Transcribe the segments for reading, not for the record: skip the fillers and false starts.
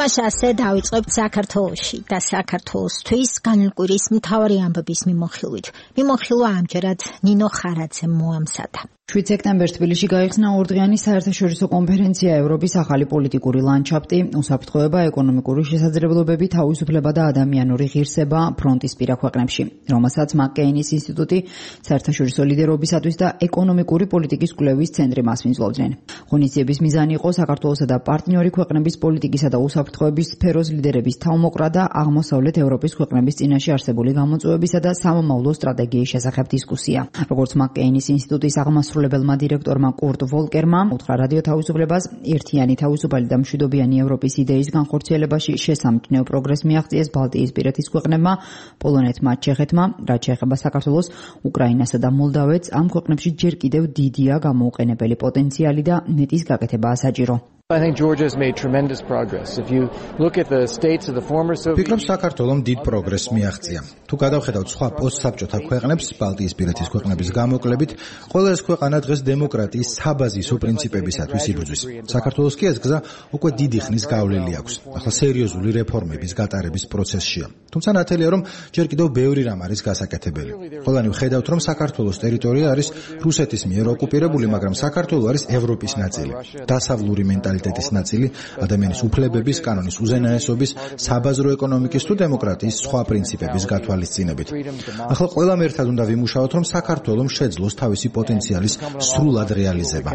თამაში ასე დავიწყებთ საქართველოში და საქართველოსთვის განლკვირის მთავარი ამბების მიმოხილვა ამჯერად ნინო ხარაძემ მოამზადა. 7 სექტემბერს თბილისში გაიხსნა ორდღიანი საერთაშორისო კონფერენცია ევროპის ახალი პოლიტიკური ლანდშაფტი, უსაფრთხოება, ეკონომიკური შესაძლებლობები, თავისუფლება და ადამიანური ღირსება ფრონტისპირა ქვეყნებში, რომელსაც მაკ-კეინის ინსტიტუტი საერთაშორისო ლიდერობისათვის და ეკონომიკური პოლიტიკის კვლევის ცენტრი მასპინძლობდნენ. ღონისძიების მიზანი იყო საქართველოსა და პარტნიორი ქვეყნების პოლიტიკისა და უსაფრთხოების სფეროს ლიდერების თავმოყრა და აღმოსავლეთ ევროპის ქვეყნების წინაშე არსებული გამოწვევებისა და სამომავლო სტრატეგიის შესახებ დისკუსია. როგორც მაკ-კეინის ინსტიტუტის აღმასრულებელმა დირექტორმა კურტ ვოლკერმა უთხრა რადიო თავისუფლებას, ერთიანი თავისუფალი და მშვიდობიანი ევროპის იდეის განხორციელებაში შესამჩნევ პროგრესს მიაღწიეს ბალტიისპირეთის ქვეყნებმა, პოლონეთმა, ჩეხეთმა, რაც შეეხება საქართველოს, უკრაინასა და მოლდავეთს, ამ ქვეყნებში ჯერ კიდევ დიდია გამოუყენებელი პოტენციალი და ნეტის გაკეთებაა საჭირო. I think Georgia's made tremendous progress. If you look at the states of the former Soviet Union, საქართველოს დიდ პროგრესს მიაღწია. თუ გადავხედავთ სხვა პოსტსაბჭოთა ქვეყნებს, ბალტიისპირეთის ქვეყნების გამოკლებით, ყველა ეს ქვეყანა დღეს დემოკრატიის საბაზისო პრინციპებისათვის იბრძვის. საქართველოს კი ეს გზა უკვე დიდი ხნის გავლილი აქვს. ახლა სერიოზული რეფორმების გატარების პროცესშია. თუმცა ნათელია, რომ ჯერ კიდევ ბევრი რამ არის გასაკეთებელი. ყველანი ვხედავთ, რომ საქართველოს ტერიტორია არის რუსეთის მიერ ოკუპირებული, მაგრამ საქართველო არის ევროპის ნაწილი. დასავლური მენტალიტეტის ნაწილი, ადამიანის უფლებების, კანონის უზენაესობის, საბაზრო ეკონომიკის თუ დემოკრატიის სხვა პრინციპების გათვალისწინებით. ახლა ყველამ ერთად უნდა ვიმუშაოთ, რომ საქართველოს შეძლოს თავისი პოტენციალის სრულად რეალიზება.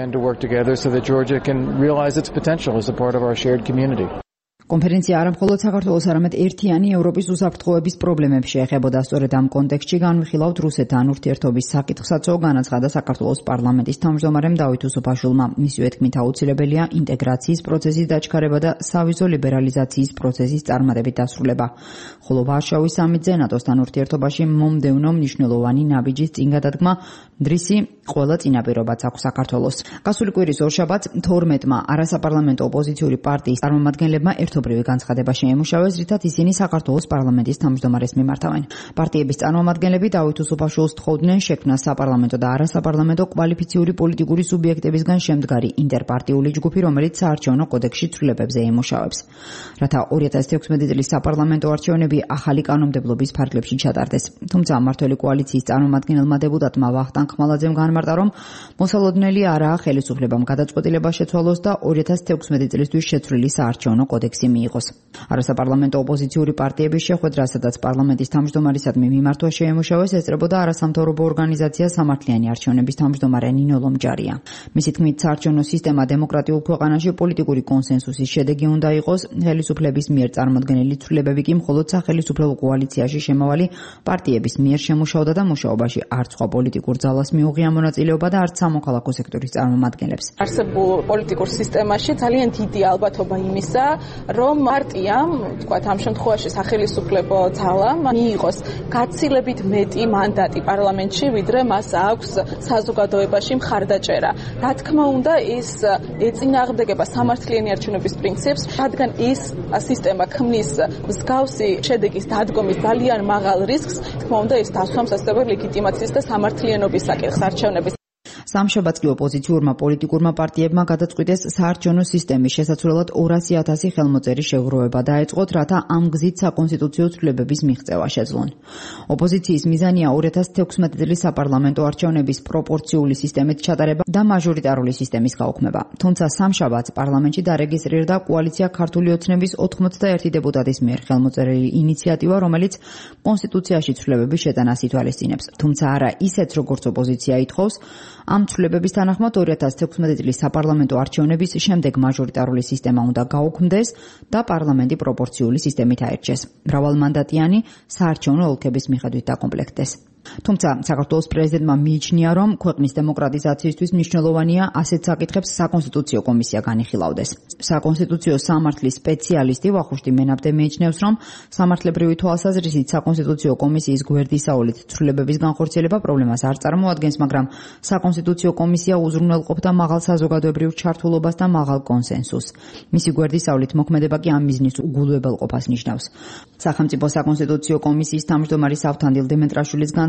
კონფერენცია არა მხოლოდ საქართველოს, არამედ ერთიანი ევროპის უსაფრთხოების პრობლემებს შეეხებოდა. სწორედ ამ კონტექსტში განვიხილავთ რუსეთთან ურთიერთობის საკითხსაც, განაცხადა საქართველოს პარლამენტის თავმჯდომარემ დავით უსუფაშვილმა. მისივე თქმით, აუცილებელია ინტეგრაციის პროცესის დაჩქარება და სავიზო ლიბერალიზაციის პროცესის წარმატებით დასრულება. ხოლო ვარშავის სამიტზე ნატოსთან ურთიერთობაში მომდევნო მნიშვნელოვანი ნაბიჯის წინ გადადგმა დრისი ყველა წინაპირობაც აქვს საქართველოს. გასული კვირის ორშაბათს 12-მა არასაპარლამენტო ოპოზიციური პარტიის წარმომადგენლებმა ერთობრივი განცხადება შეემუშავეს, რითაც ისინი საქართველოს პარლამენტის თავმჯდომარეს მიმართავენ. პარტიების წარმომადგენლები დავით უსუფაშვილს თხოვდნენ შექმნას საპარლამენტო და არასაპარლამენტო კვალიფიციური პოლიტიკური სუბიექტებისგან შემდგარი ინტერპარტიული ჯგუფი, რომელიც საარჩევნო კოდექსში ცვლილებებზე ემუშავებს. რათა 2016 წლის საპარლამენტო არჩევნები ახალი კანონმდებლობის ფარგლებში ჩატარდეს. თუმცა მმართველი კოალიციის წარმომადგენელმა დეპუტატმა ვახტანგ ხმალაძემ განმარტა, რომ მოსალოდნელი არაა ხელისუფლებამ გადაწყვეტილება შეცვალოს და 2016 წლისთვის შეცვლილი საარჩევნო კოდექსი მიიღოს. არასაპარლამენტო ოპოზიციური პარტიების შეხვედრა, სადაც პარლამენტის თავმჯდომარისადმი მიმართვა შეემუშავეს, ეწრებოდა არასამთავრობო ორგანიზაცია სამართლიანი არჩევნების თავმჯდომარე ნინო ლომჯარია. მისი თქმით, საარჩევნო სისტემა დემოკრატიულ ქვეყანაში პოლიტიკური კონსენსუსის შედეგი უნდა იყოს, ხელისუფლების მიერ წარმოქმნილი ცვლილებები კი მხოლოდ სახელისუფლებო კოალიციაში შემავალი პარტიების მიერ შემუშავდა და მუშაობაში არც სხვა პოლიტიკურ ძალას მიუღია მონაწილეობა და არც სამოქალაქო სექტორის წარმომადგენლებს. არსებულ პოლიტიკურ სისტემაში ძალიან დიდი ალბათობა იმისა, რომ პარტიამ, თქვათ ამ შემთხვევაში სახელისუფლებო ძალამ მიიღოს გაცილებით მეტი მანდატი პარლამენტში, ვიდრე მას აქვს საზოგადოებაში მხარდაჭერა. რა თქმა უნდა, ის ეწინააღმდეგება სამართლიანი არჩევნების პრინციპს, რადგან ის სისტემა ქმნის მსგავსი შედეგის დადგომის ძალიან მაღალ რისკს, თქმა უნდა, ის დასვამს ასევე ლეგიტიმაციის და სამართლიანობის საკითხს არჩევნების. სამშაბათს კი ოპოზიციურმა პოლიტიკურმა პარტიებმა გადაწყვიტეს საარჩევნო სისტემის შესაცვლელად 200,000 ხელმოწერის შეგროვება დაეწყოთ, რათა ამ გზით საკონსტიტუციო ცვლილებების მიღწევა შეძლონ. ოპოზიციის მიზანია 2016 წლის საპარლამენტო არჩევნების პროპორციული სისტემით ჩატარება და მაჟორიტარული სისტემის გაუქმება. თუმცა სამშაბათს პარლამენტში დარეგისტრირდა კოალიცია ქართული ოცნების 91 დეპუტატის მიერ ხელმოწერილი ინიციატივა, რომელიც კონსტიტუციაში ცვლილებების შეტანას ითვალისწინებს. თუმცა არა ისეც, როგორც ოპოზიცია ითხოვს, ამ ცვლილებების თანახმად 2016 წლის საპარლამენტო არჩევნების შემდეგ მაჟორიტარული სისტემა უნდა გაუქმდეს და პარლამენტი პროპორციული სისტემით აირჩეს. მრავალმანდატიანი საარჩევნო ოლქების მიხედვით დაკომპლექტდეს. თუმცა საქართველოს პრეზიდენტმა მიიჩნია, რომ ქვეყნის დემოკრატიზაციისთვის მნიშვნელოვანია ასეთ საკითხებს საკონსტიტუციო კომისია განიხილავდეს. საკონსტიტუციო სამართლის სპეციალისტი ვახუშტი მენაბდე მიიჩნევს, რომ სამართლებრივი თვალსაზრისით საკონსტიტუციო კომისიის გვერდისაოლით ცვლილებების განხორციელება პრობლემას არ წარმოადგენს, მაგრამ საკონსტიტუციო კომისია უზრუნველყოფდა მაღალ საზოგადოებრივ ჩართულობას და მაღალ კონსენსუსს. მისი გვერდისავლით მოქმედება კი ამ მიზნის უგულებელყოფას ნიშნავს. სახელმწიფო საკონსტიტუციო კომისიის თავმჯდომარის ავთანდილ დემეტრაშვილის განცხადებით,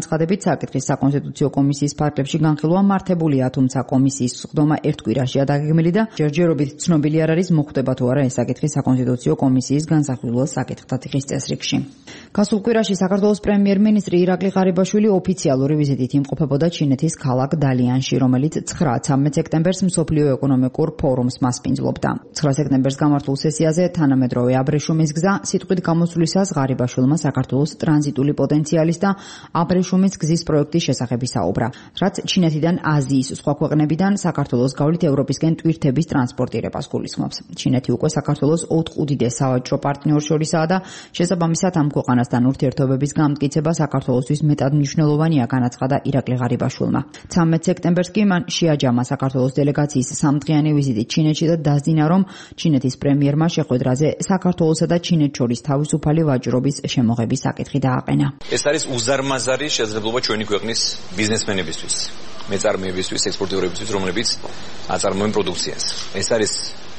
განაცხადებით საკითხის საკონსტიტუციო კომისიის ფარგლებში განხილვა მართებულია, თუმცა კომისიის სხდომა ერთ კვირაშია დაგეგმილი და ჯერჯერობით ცნობილი არ არის მოხდება თუ არა ეს საკითხი საკონსტიტუციო კომისიის განსახილველ საკითხთა თიხის წესრიგში. გასულ კვირაში საქართველოს პრემიერ-მინისტრი ირაკლი ღარიბაშვილი ოფიციალური ვიზიტით იმყოფებოდა ჩინეთის ქალაქ დალიანში, რომელიც 9-13 სექტემბერს მსოფლიო ეკონომიკურ ფორუმს მასპინძლობდა. 9 სექტემბერს გამართულ სესიაზე თანამედროვე აბრეშუმის გზა სიტყვით გამოსვლისას ღარიბაშვილმა საქართველოს ტრანზიტული პოტენციალის და აბრეშუმის გზის პროექტის შესახებ ისაუბრა, რაც ჩინეთიდან აზიის სხვა ქვეყნებიდან საქართველოს გავლით ევროპისკენ ტვირთების ტრანსპორტირებას გულისხმობს. ჩინეთი უკვე საქართველოს 4 უდიდეს სავაჭრო პარტნიორს შორისაა და შესაბამისად ამ ქვეყანასთან ურთიერთობების გამტკიცება საქართველოსთვის მეტად მნიშვნელოვანია, განაცხადა ირაკლი ღარიბაშვილმა. 13 სექტემბერს კი მან შეაჯამა საქართველოს დელეგაციის სამდღიანი ვიზიტი ჩინეთში და დასძინა, რომ ჩინეთის პრემიერმა შეხვედრაზე საქართველოსა და ჩინეთს შორის თავისუფალი ვაჭრობის შემოღების საკითხი დააყენა. ეს არის უზარმაზარი შესაძლებლობა ჩვენი ქვეყნის ბიზნესმენებისთვის, მეწარმეებისთვის, ექსპორტიორებისთვის, რომლებიც აწარმოებენ პროდუქციას. ეს არის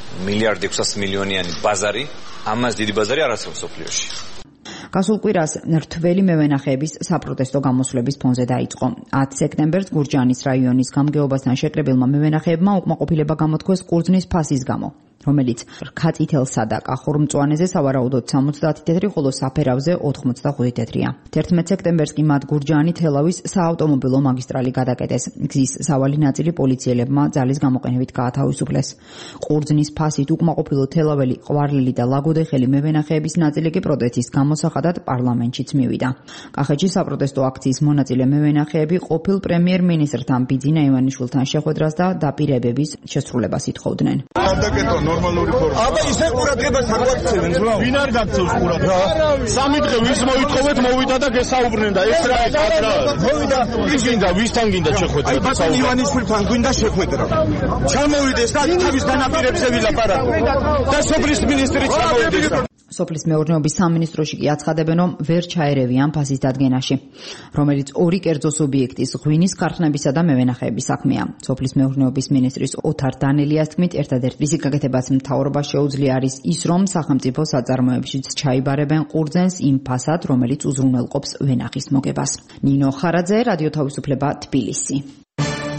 1.6 მილიარდიანი ბაზარი, ამას დიდი ბაზარი არ არსებობს სოფლიოში. გასულ კვირას რთველი მევენახეების საპროტესტო გამოსვლების ფონზე დაიწყო. 10 სექტემბერს გურჯაანის რაიონის გამგეობასთან შეკრებილმა მევენახეებმა უკმაყოფილება გამოთქვეს ყურძნის ფასის გამო, რომელიც რქაწითელსა და კახორმწვანეზე სავარაუდოდ 70 თეთრი, ხოლო საფერავზე 85 თეთრია. 11 სექტემბერს კი მათ გურჯაანი თელავის საავტომობილო მაგისტრალი გადაკეტეს. გზის სავალი ნაწილი პოლიციელებმა ძალის გამოყენებით გაათავისუფლეს. ყურძნის ფასით უკმაყოფილო თელაველი, ყვარლილი და ლაგოდეხელი მევენახეების ნაწილი კი პროტესტის გამოსახადად პარლამენტშიც მივიდა. კახეთში საპროტესტო აქციის მონაწილე მევენახეები ყოფილ პრემიერ-მინისტრთან ბიძინა ივანიშვილთან შეხვედრას და დაპირებების შესრულებას ითხოვდნენ. ნორმალური ფორმა. აბა ისე ყურადღებას არ გვაქცევენ რა? ვინ არ გაქცევს ყურადღებას? სამი დღე ვის მოითხოვეთ მოვიდა და გესაუბრნენ და ეს რა ეს რა? მოვიდა ის გინდა ვისთან გინდა შეხვედრა? აი ბატონ ივანიშვილთან გინდა შეხვედრა. ჩამოვიდეს და თავის განაპირებზე ვილაპარაკო. და სოფლის მინისტრი ჩამოვიდეს. სოფლის მეურნეობის სამინისტროში კი აცხადებენ, რომ ვერ ჩაერევიან ფასის დადგენაში, რომელიც ორი კერძო სუბიექტის ღვინის ქარხნებისა და მევენახეების საქმეა. სოფლის მეურნეობის მინისტრის ოთარ დანელიას თქმით, ერთადერთი რისი გაკეთებას მთავრობა შეუძლია არის ის, რომ სახელმწიფო საწარმოებშიც ჩაიბარებენ ყურძენს იმ ფასად, რომელიც უზრუნველყოფს ვენახის მოგებას. ნინო ხარაძე, რადიო თავისუფლება, თბილისი.